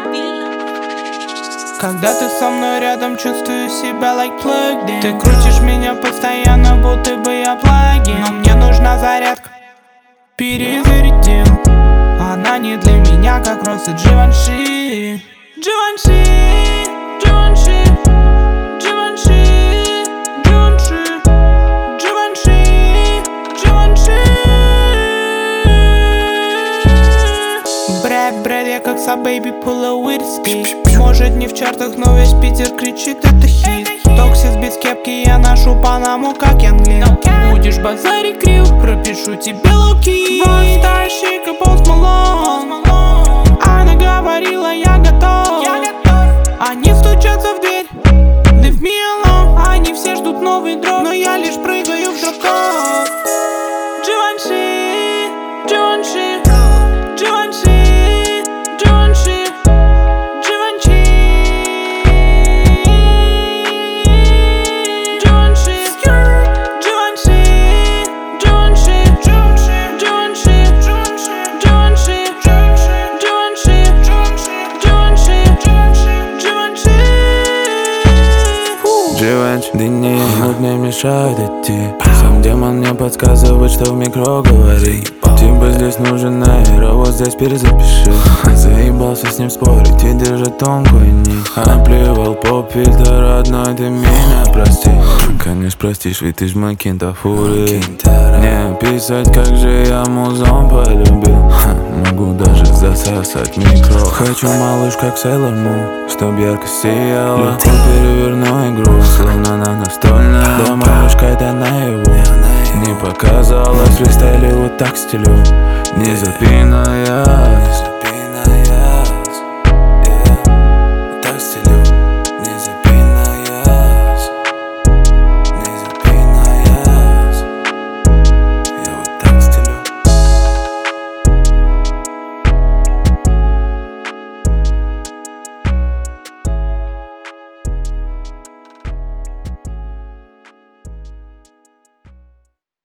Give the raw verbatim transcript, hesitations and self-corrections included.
Когда ты со мной рядом, чувствую себя like plugged in. Ты крутишь меня постоянно, будто бы я плагин. Но мне нужна зарядка, перезарядим. Она не для меня, как просто Givenchy. Givenchy, Givenchy, Givenchy, Givenchy, Givenchy, Givenchy. Бред, бред, я как са бэйби пула уирски. Может не в чартах, но весь Питер кричит, это хит. Токсис без кепки, я ношу панаму, как Янглин. Будешь базарить крил, пропишу тебе луки. Rockstar chic, Post Malone. Она говорила, я готов. Они стучатся в дверь, leave me alone. Они все ждут новый дроп, но я лишь прыгаю в дроп-код. Givenchy, Givenchy, Givenchy, Givenchy, Givenchy, Givenchy, Givenchy, Givenchy, Givenchy, Givenchy, Givenchy, Givenchy. Givenchy, дни мне мешают идти. Сам демон мне подсказывает, что в микро говорит. Типа здесь нужен нейро, вот здесь перезапиши. Заебался с ним спорить и держать тонкую нить. Наплевал поп-фильтр родной, ты меня прости. Конечно простишь, ведь ты ж мой кинтафури. Не описать, как же я музон полюбил. Могу даже засосать микро. Хочу малыш, как Sailor Moon, чтоб ярко сияла. Легко переверну игру, словно она настольная. Да, малышка, это наяву не показалось. Фристайли вот так стилю, не запиная.